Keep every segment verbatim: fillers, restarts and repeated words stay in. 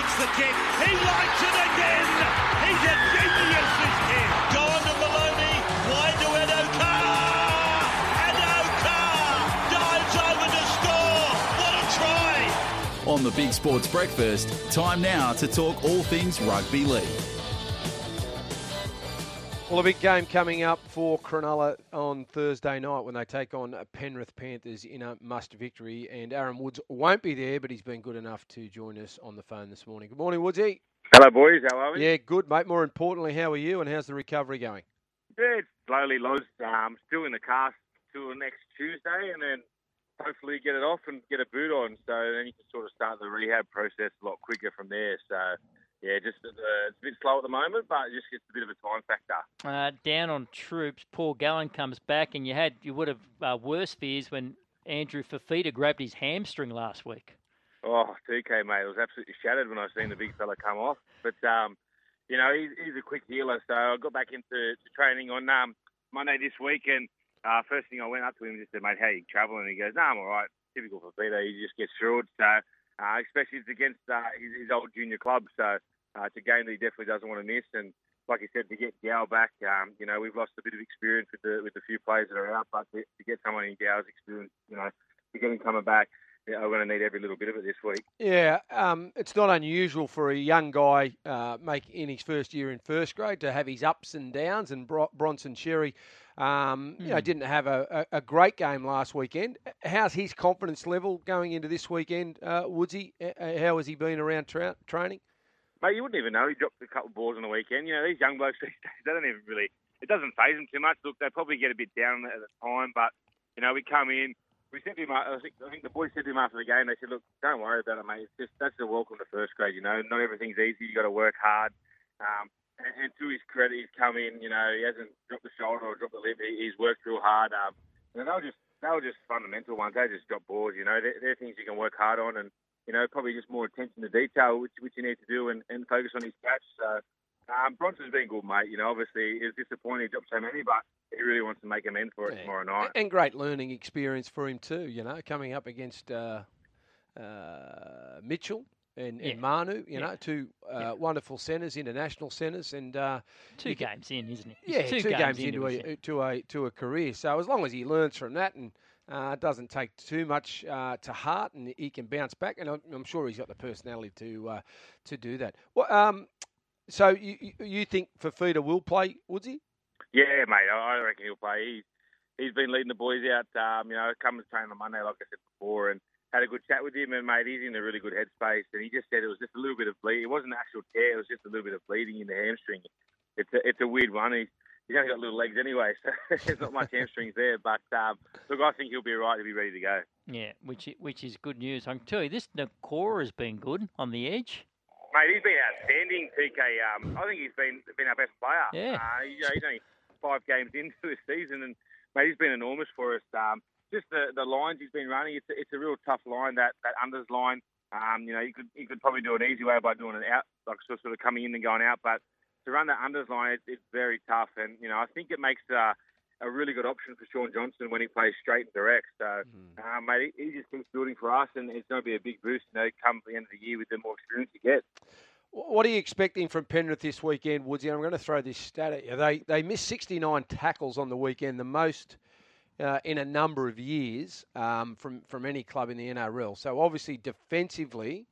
takes the kick. He likes it again. He's a genius, this kid. Gone to Maloney. Wide to Adoka. Adoka dives over to score. What a try. On the Big Sports Breakfast, time now to talk all things rugby league. Well, a big game coming up for Cronulla on Thursday night when they take on Penrith Panthers in a must victory. And Aaron Woods won't be there, but he's been good enough to join us on the phone this morning. Good morning, Woodsy. Hello, boys. How are we? Yeah, good, mate. More importantly, how are you and how's the recovery going? Yeah, it's slowly, Loz. Um, still in the cast till next Tuesday, and then hopefully get it off and get a boot on. So then you can sort of start the rehab process a lot quicker from there. So, yeah, just uh, it's a bit slow at the moment, but it just gets a bit of a time factor. Uh, down on troops, Paul Gallen comes back, and you had you would have uh, worse fears when Andrew Fafita grabbed his hamstring last week. Oh, T K, mate, it was absolutely shattered when I seen the big fella come off. But, um, you know, he's, he's a quick healer, so I got back into to training on um, Monday this week, and uh, first thing I went up to him and just said, mate, how you travelling? And he goes, no, I'm all right. Typical Fafita, he just gets through it. So, uh, especially it's against uh, his, his old junior club, so uh, it's a game that he definitely doesn't want to miss. And like you said, to get Gow back, um, you know, we've lost a bit of experience with the with the few players that are out, but to, to get someone in Gow's experience, you know, to get him coming back, yeah, I'm going to need every little bit of it this week. Yeah, um, it's not unusual for a young guy uh, make in his first year in first grade to have his ups and downs. And Bro- Bronson Sherry, um, mm. you know, didn't have a, a, a great game last weekend. How's his confidence level going into this weekend, uh, Woodsy? How has he been around tra- training? Mate, you wouldn't even know he dropped a couple of balls on the weekend. You know, these young blokes these days, they don't even really. It doesn't faze them too much. Look, they probably get a bit down at the time, but you know, we come in. We said to him, I think, I think the boys said to him after the game, they said, look, don't worry about it, mate. It's just, that's the welcome to first grade, you know. Not everything's easy. You got to work hard. Um, and, and to his credit, he's come in, you know, he hasn't dropped the shoulder or dropped the lip. He, he's worked real hard. Um, and they were just, they were just fundamental ones. They just drop balls, you know. They're, they're things you can work hard on and, you know, probably just more attention to detail, which, which you need to do and, and focus on his catch. So, um, Bronson's been good, mate. You know, obviously, it was disappointing he dropped so many, but he really wants to make amends for it yeah. tomorrow night. And great learning experience for him too, you know, coming up against uh, uh, Mitchell and, yeah. and Manu, you yeah. know, two uh, yeah. wonderful centres, international centres. and uh, Two games in, isn't he? Yeah, two, two games, games into, into a, to, a, to a career. So as long as he learns from that and uh, doesn't take too much uh, to heart and he can bounce back, and I'm, I'm sure he's got the personality to uh, to do that. Well, um, so you, you think Fafita will play, Woodsy? Yeah, mate, I reckon he'll play. He's, he's been leading the boys out, um, you know, come to train on Monday, like I said before, and had a good chat with him. And, mate, he's in a really good headspace. And he just said it was just a little bit of bleeding. It wasn't an actual tear. It was just a little bit of bleeding in the hamstring. It's a, it's a weird one. He's, he's only got little legs anyway, so there's not much hamstrings there. But, um, look, I think he'll be right to be ready to go. Yeah, which which is good news. I can tell you, this Nakora has been good on the edge. Mate, he's been outstanding, T K. Um, I think he's been been our best player. Yeah. Uh, you know, he's only five games into the season, and mate, he's been enormous for us. Um, just the, the lines he's been running, it's a, it's a real tough line, that, that unders line. Um, you know, you could you could probably do an easy way by doing it out, like sort of coming in and going out, but to run that unders line, it's, it's very tough. And, you know, I think it makes uh, a really good option for Sean Johnson when he plays straight and direct. So, mm. uh, mate, he, he just keeps building for us, and it's going to be a big boost, you know, come the end of the year with the more experience he gets. What are you expecting from Penrith this weekend, Woodsy? I'm going to throw this stat at you. They they missed sixty-nine tackles on the weekend, the most uh, in a number of years um, from, from any club in the N R L. So obviously defensively,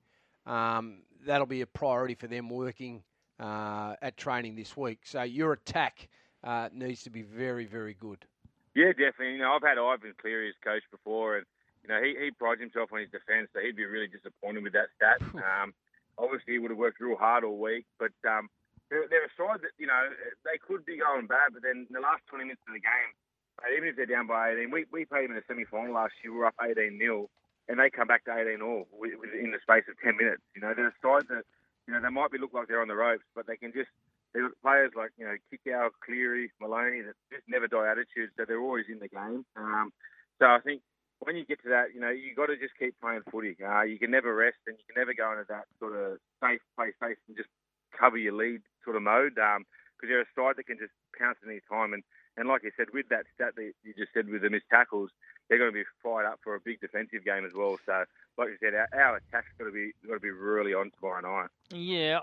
um, that'll be a priority for them working uh, at training this week. So your attack uh, needs to be very, very good. Yeah, definitely. You know, I've had Ivan Cleary as coach before, and you know he, he prides himself on his defence, so he'd be really disappointed with that stat. Um, Obviously, he would have worked real hard all week, but um, they're, they're a side that, you know, they could be going bad, but then in the last twenty minutes of the game, even if they're down by eighteen, we, we played them in the semi-final last year, we were up eighteen nil, and they come back to eighteen all in the space of ten minutes. You know, they're a side that, you know, they might be look like they're on the ropes, but they can just, they've got players like, you know, Kikau, Cleary, Maloney, that just never die attitude, so they're always in the game. Um, so I think, when you get to that, you know, you got to just keep playing footy. Uh, you can never rest, and you can never go into that sort of safe, play safe, and just cover your lead sort of mode. Because um, they're a side that can just pounce at any time. And, And like you said, with that stat that you just said with the missed tackles, they're going to be fired up for a big defensive game as well. So, like you said, our, our attack's got to be got to be really on tomorrow night. Yeah,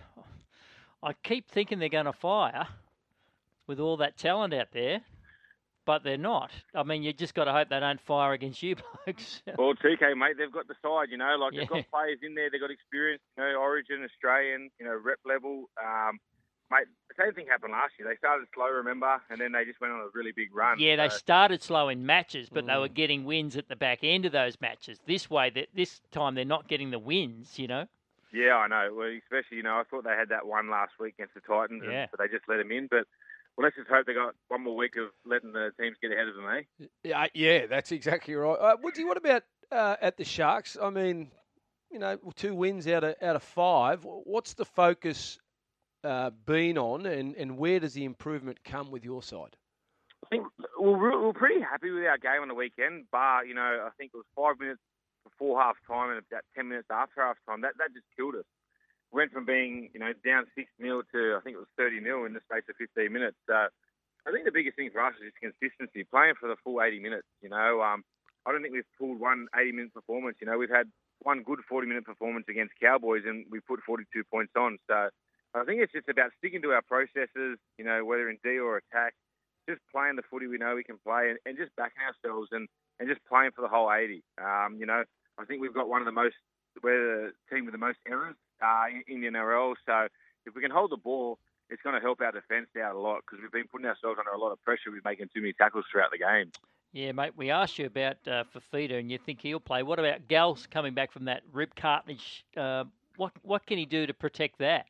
I keep thinking they're going to fire with all that talent out there, but they're not. I mean, you just got to hope they don't fire against you blokes. Well, T K, mate, they've got the side, you know, like Yeah. they've got players in there, they've got experience, you know, Origin, Australian, you know, rep level. Um, mate, the same thing happened last year. They started slow, remember, and then they just went on a really big run. Yeah, they So, started slow in matches, but they Mm. were getting wins at the back end of those matches. This way, that this time they're not getting the wins, you know. yeah, I know. Well, especially, you know, I thought they had that one last week against the Titans, Yeah. and, but they just let them in. But well, let's just hope they got one more week of letting the teams get ahead of them, eh? Yeah, yeah, that's exactly right. Uh, Woodsy, what about uh, at the Sharks? I mean, you know, two wins out of out of five. What's the focus uh, been on, and, and where does the improvement come with your side? I think we're, we we're pretty happy with our game on the weekend, bar, you know, I think it was five minutes before half time and about ten minutes after half time. That, that just killed us. We went from being, you know, down six nil to, I think it was thirty nil in the space of fifteen minutes. So I think the biggest thing for us is just consistency, playing for the full eighty minutes, you know. Um, I don't think we've pulled one eighty-minute performance. You know, we've had one good forty-minute performance against Cowboys and we put forty-two points on. So I think it's just about sticking to our processes, you know, whether in D or attack, just playing the footy we know we can play and, and just backing ourselves and, and just playing for the whole eighty. Um, you know, I think we've got one of the most, we're the team with the most errors uh, in, in the N R L. So if we can hold the ball, it's going to help our defence out a lot because we've been putting ourselves under a lot of pressure with making too many tackles throughout the game. Yeah, mate, we asked you about uh, Fafita and you think he'll play. What about Gals coming back from that rib cartilage? Uh, what what can he do to protect that?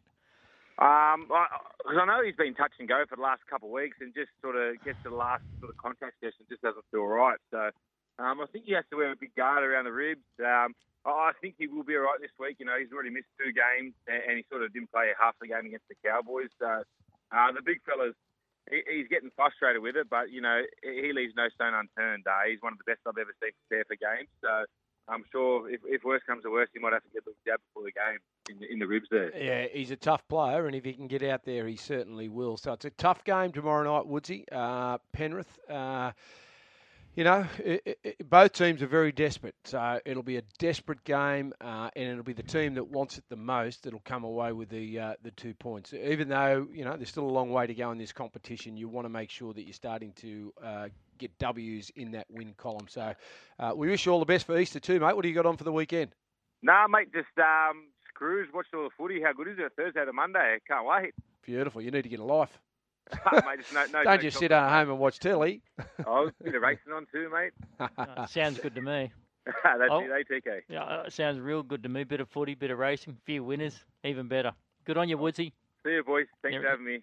Um, because I know he's been touch and go for the last couple of weeks and just sort of gets to the last sort of contact session, just doesn't feel right. So um, I think he has to wear a big guard around the ribs. Um, I think he will be all right this week. You know, he's already missed two games and he sort of didn't play half the game against the Cowboys. So uh, the big fella's, he, he's getting frustrated with it, but, you know, he leaves no stone unturned. Uh, he's one of the best I've ever seen prepare for games. So I'm sure if, if worse comes to worse, he might have to get the jab before the game in the, in the ribs there. Yeah, he's a tough player, and if he can get out there, he certainly will. So it's a tough game tomorrow night, Woodsy. Uh, Penrith, uh, you know, it, it, both teams are very desperate. So it'll be a desperate game, uh, and it'll be the team that wants it the most that'll come away with the uh, the two points. Even though, you know, there's still a long way to go in this competition, you want to make sure that you're starting to uh, get W's in that win column. So uh, we wish you all the best for Easter too, mate. What do you got on for the weekend? Nah, mate, just um, screws, watched all the footy. How good is it? Thursday to Monday. Can't wait. Beautiful. You need to get a life. Mate, just no, no, Don't no just talk sit at home and watch telly. Oh, a bit of racing on too, mate. Uh, sounds good to me. That's Oh. it, eh, T K? Yeah, uh, sounds real good to me. Bit of footy, bit of racing, few winners, even better. Good on you, Woodsy. See you, boys. Thanks Yeah. for having me.